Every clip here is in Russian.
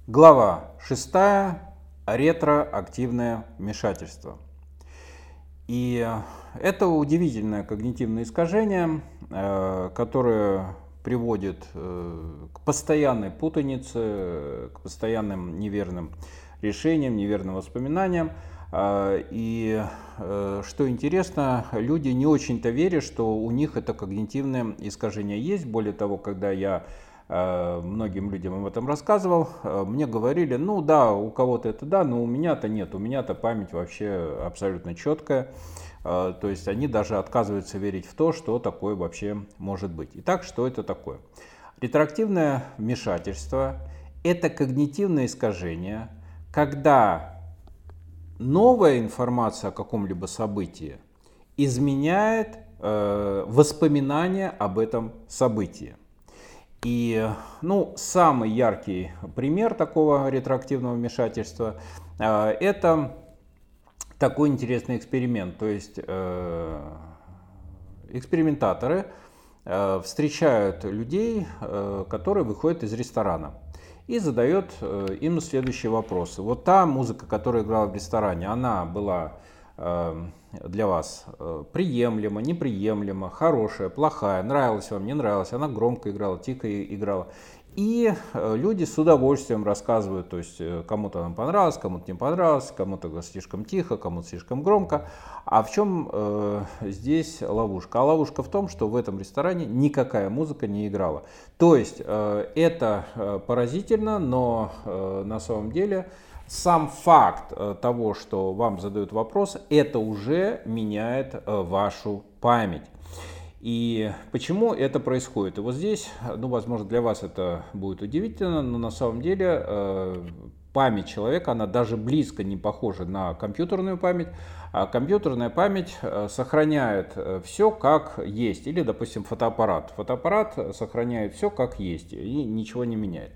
Глава 6. Ретроактивное вмешательство. И это удивительное когнитивное искажение, которое приводит к постоянной путанице, к постоянным неверным решениям, неверным воспоминаниям. И что интересно, люди не очень-то верят, что у них это когнитивное искажение есть. Более того, когда я многим людям об этом рассказывал, мне говорили: ну да, у кого-то это да, но у меня-то нет, у меня-то память вообще абсолютно четкая. То есть они даже отказываются верить в то, что такое вообще может быть. Итак, что это такое? Ретроактивное вмешательство – это когнитивное искажение, когда новая информация о каком-либо событии изменяет воспоминания об этом событии. И самый яркий пример такого ретроактивного вмешательства – это такой интересный эксперимент. То есть экспериментаторы встречают людей, которые выходят из ресторана, и задают им следующие вопросы. Вот та музыка, которая играла в ресторане, она была для вас приемлема, неприемлема, хорошая, плохая, нравилась вам, не нравилась, она громко играла, тихо играла. И люди с удовольствием рассказывают, то есть кому-то нам понравилось, кому-то не понравилось, кому-то слишком тихо, кому-то слишком громко. А в чем здесь ловушка? А ловушка в том, что в этом ресторане никакая музыка не играла. То есть это поразительно, но на самом деле сам факт того, что вам задают вопрос, это уже меняет вашу память. И почему это происходит? И вот здесь, возможно, для вас это будет удивительно, но на самом деле память человека, она даже близко не похожа на компьютерную память. А компьютерная память сохраняет все как есть. Или, допустим, фотоаппарат. Фотоаппарат сохраняет все как есть и ничего не меняет.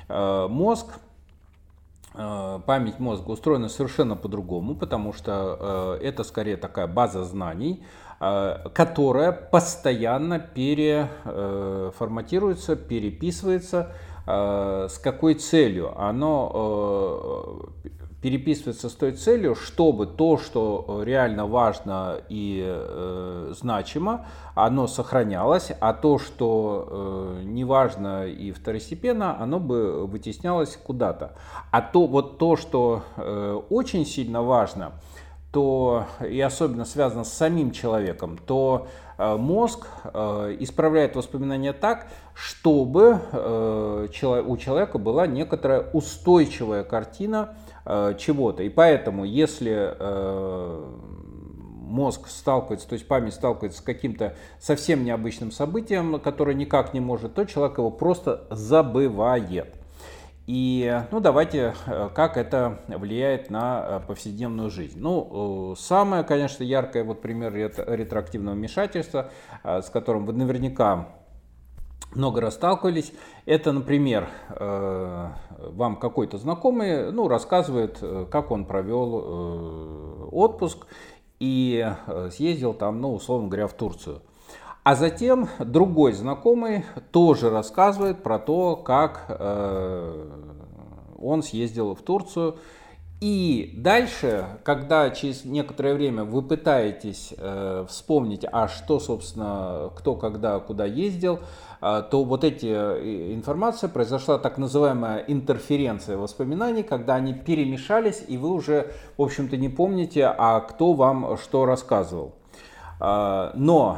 Память мозга устроена совершенно по-другому, потому что это скорее такая база знаний, которая постоянно переформатируется, переписывается. С какой целью? Оно переписывается с той целью, чтобы то, что реально важно и значимо, оно сохранялось, а то, что не важно и второстепенно, оно бы вытеснялось куда-то. А то, что очень сильно важно, то и особенно связано с самим человеком, то мозг исправляет воспоминания так, чтобы у человека была некоторая устойчивая картина чего-то. И поэтому, если мозг сталкивается, то есть память сталкивается с каким-то совсем необычным событием, которое никак не может, то человек его просто забывает. И давайте, как это влияет на повседневную жизнь. Самое, конечно, яркое пример ретроактивного вмешательства, с которым вы наверняка много раз сталкивались, это, например, вам какой-то знакомый рассказывает, как он провел отпуск и съездил там, условно говоря, в Турцию. А затем другой знакомый тоже рассказывает про то, как он съездил в Турцию. И дальше, когда через некоторое время вы пытаетесь вспомнить, а что, собственно, кто, когда, куда ездил, то вот эти информация произошла так называемая интерференция воспоминаний, когда они перемешались, и вы уже, в общем-то, не помните, а кто вам что рассказывал. Но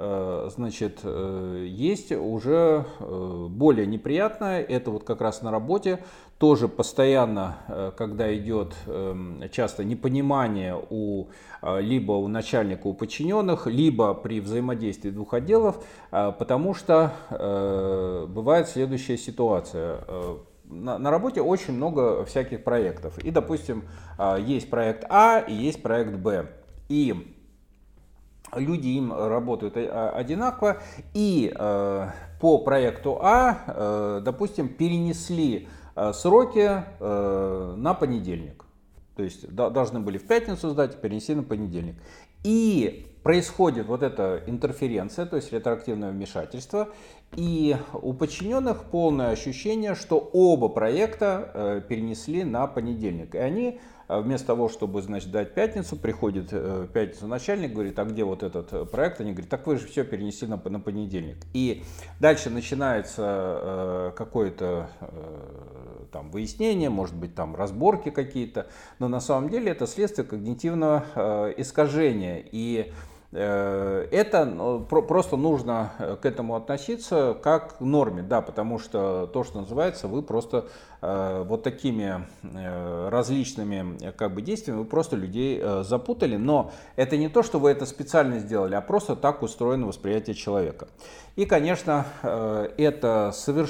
есть уже более неприятное, это как раз на работе, тоже постоянно, когда идет часто непонимание либо у начальника, у подчиненных, либо при взаимодействии двух отделов, потому что бывает следующая ситуация. На работе очень много всяких проектов, и, допустим, есть проект А и есть проект Б, и люди им работают одинаково, и по проекту А, допустим, перенесли сроки на понедельник. То есть должны были в пятницу сдать, перенесли на понедельник. И происходит вот эта интерференция, то есть ретроактивное вмешательство, и у подчиненных полное ощущение, что оба проекта перенесли на понедельник. И они вместо того, чтобы, значит, дать пятницу, приходит в пятницу начальник, говорит, а где вот этот проект? Они говорят, так вы же все перенесли на понедельник. И дальше начинается какое-то там выяснение, может быть, там разборки какие-то, но на самом деле это следствие когнитивного искажения. И это просто нужно к этому относиться как к норме, да, потому что то, что называется, вы просто вот такими различными как бы действиями вы просто людей запутали, но это не то, что вы это специально сделали, а просто так устроено восприятие человека. И, конечно, это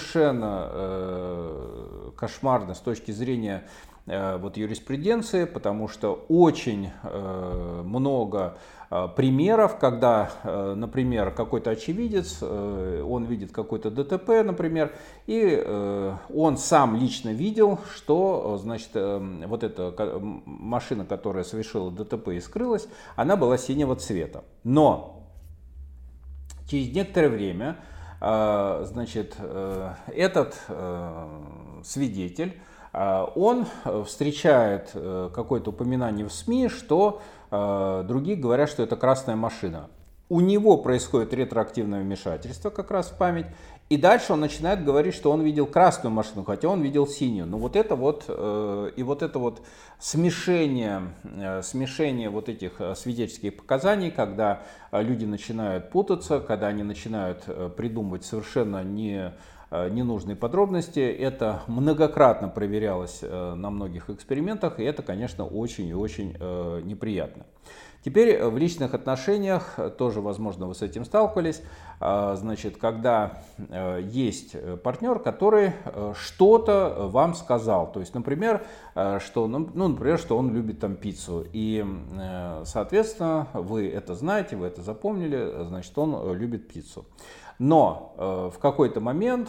совершенно кошмарно с точки зрения вот юриспруденции, потому что очень много примеров, когда, например, какой-то очевидец, он видит какой-то ДТП, например, и он сам лично видел, что, значит, вот эта машина, которая совершила ДТП и скрылась, она была синего цвета. Но через некоторое время, значит, этот свидетель, он встречает какое-то упоминание в СМИ, что другие говорят, что это красная машина. У него происходит ретроактивное вмешательство как раз в память, и дальше он начинает говорить, что он видел красную машину, хотя он видел синюю. Но вот это вот, и вот это вот смешение вот этих свидетельских показаний, когда люди начинают путаться, когда они начинают придумывать совершенно ненужные подробности. Это многократно проверялось на многих экспериментах, и это, конечно, очень и очень неприятно. Теперь в личных отношениях тоже, возможно, вы с этим сталкивались, значит, когда есть партнер, который что-то вам сказал, то есть, например, что, например, что он любит там пиццу, и, соответственно, вы это знаете, вы это запомнили, значит, он любит пиццу. Но в какой-то момент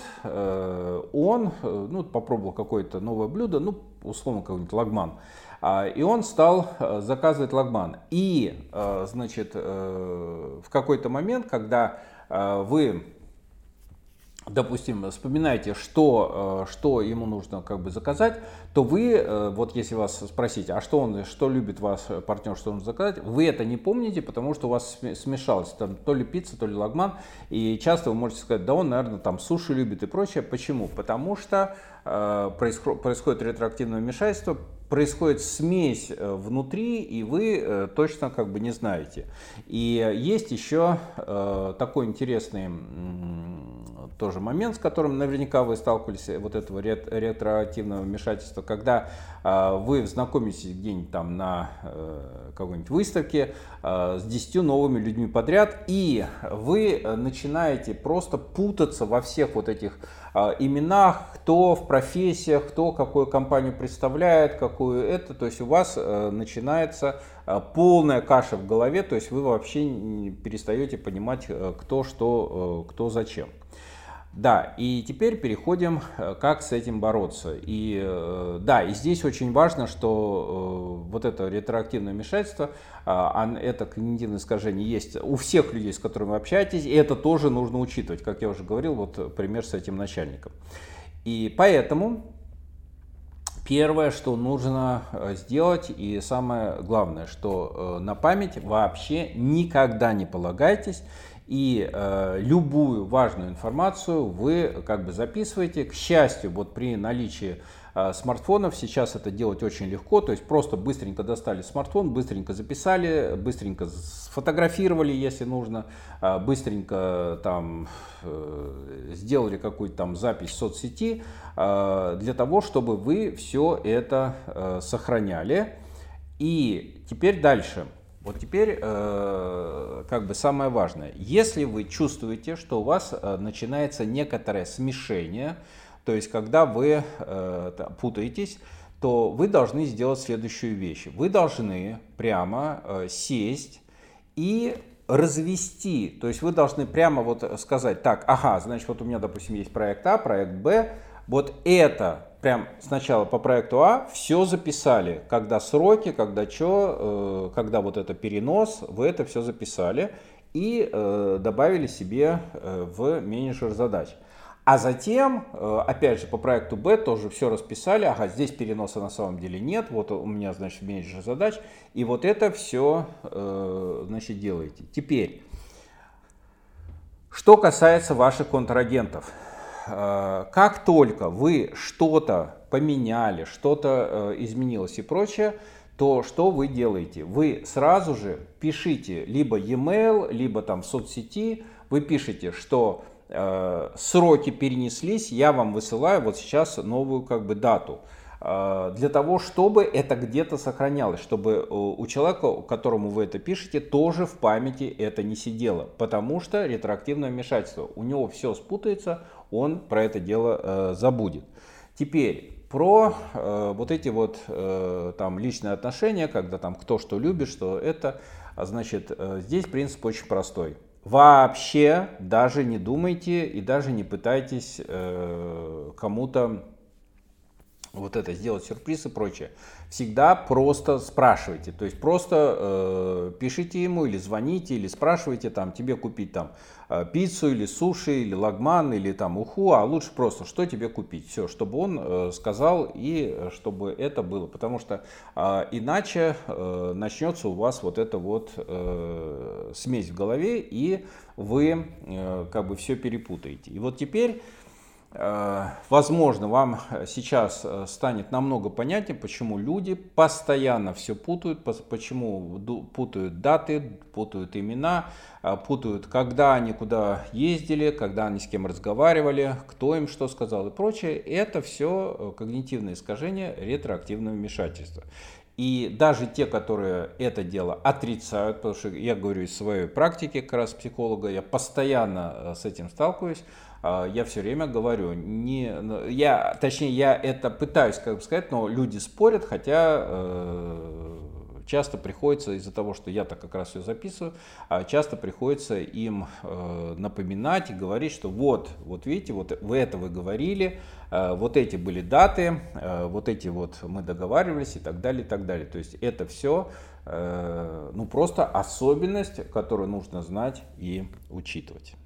он попробовал какое-то новое блюдо, условно, какой-нибудь лагман, и он стал заказывать лагман. И, значит, в какой-то момент, когда вы, допустим, вспоминаете, что ему нужно как бы заказать, то вы, вот если вас спросить, а что любит ваш партнер, что нужно заказать, вы это не помните, потому что у вас смешалось там то ли пицца, то ли лагман, и часто вы можете сказать, да он, наверное, там суши любит и прочее. Почему? Потому что происходит ретроактивное вмешательство, происходит смесь внутри, и вы точно как бы не знаете. И есть еще такой интересный тоже момент, с которым наверняка вы сталкивались, вот этого ретроактивного вмешательства, когда вы знакомитесь где-нибудь там на какой-нибудь выставке с 10 новыми людьми подряд, и вы начинаете просто путаться во всех вот этих именах, кто в профессиях, кто какую компанию представляет, какую это, то есть у вас начинается полная каша в голове, то есть вы вообще перестаете понимать, кто что, кто зачем. Да, и теперь переходим, как с этим бороться. И да, и здесь очень важно, что вот это ретроактивное вмешательство, это когнитивное искажение есть у всех людей, с которыми вы общаетесь, и это тоже нужно учитывать, как я уже говорил, вот пример с этим начальником. И поэтому первое, что нужно сделать, и самое главное, что на память вообще никогда не полагайтесь. И любую важную информацию вы как бы записываете. К счастью, вот при наличии смартфонов сейчас это делать очень легко. То есть просто быстренько достали смартфон, быстренько записали, быстренько сфотографировали, если нужно, быстренько там сделали какую-то там запись в соцсети для того, чтобы вы все это сохраняли. И теперь дальше. Вот теперь как бы самое важное. Если вы чувствуете, что у вас начинается некоторое смешение, то есть когда вы путаетесь, то вы должны сделать следующую вещь. Вы должны прямо сесть и развести. То есть вы должны прямо вот сказать, так, ага, значит, вот у меня, допустим, есть проект А, проект Б, вот это прям сначала по проекту А все записали, когда сроки, когда что, когда вот это перенос, вы это все записали и добавили себе в менеджер задач. А затем, опять же, по проекту Б тоже все расписали, ага, здесь переноса на самом деле нет, вот у меня, значит, менеджер задач, и вот это все, значит, делаете. Теперь, что касается ваших контрагентов. Как только вы что-то поменяли, что-то изменилось и прочее, то что вы делаете? Вы сразу же пишите либо e-mail, либо там в соцсети, вы пишете, что сроки перенеслись, я вам высылаю вот сейчас новую как бы дату. Для того, чтобы это где-то сохранялось, чтобы у человека, которому вы это пишете, тоже в памяти это не сидело. Потому что ретроактивное вмешательство, у него все спутается, он про это дело забудет. Теперь про вот эти вот там личные отношения, когда там кто что любит, что это, значит, здесь принцип очень простой. Вообще даже не думайте и даже не пытайтесь кому-то вот это сделать сюрприз и прочее. Всегда просто спрашивайте, то есть просто пишите ему или звоните, или спрашивайте, там, тебе купить там пиццу или суши, или лагман, или там уху, а лучше просто, что тебе купить, все, чтобы он сказал и чтобы это было, потому что иначе начнется у вас вот эта вот смесь в голове, и вы как бы все перепутаете. И вот теперь возможно, вам сейчас станет намного понятнее, почему люди постоянно все путают, почему путают даты, путают имена, путают, когда они куда ездили, когда они с кем разговаривали, кто им что сказал и прочее. Это все когнитивные искажения ретроактивного вмешательства. И даже те, которые это дело отрицают, потому что я говорю из своей практики как раз психолога, я постоянно с этим сталкиваюсь, я все время говорю, я это пытаюсь как бы сказать, но люди спорят, хотя часто приходится, из-за того, что я-то как раз все записываю, часто приходится им напоминать и говорить, что вот видите, вот вы говорили, вот эти были даты, вот эти вот мы договаривались и так далее, и так далее. То есть это все ну, просто особенность, которую нужно знать и учитывать.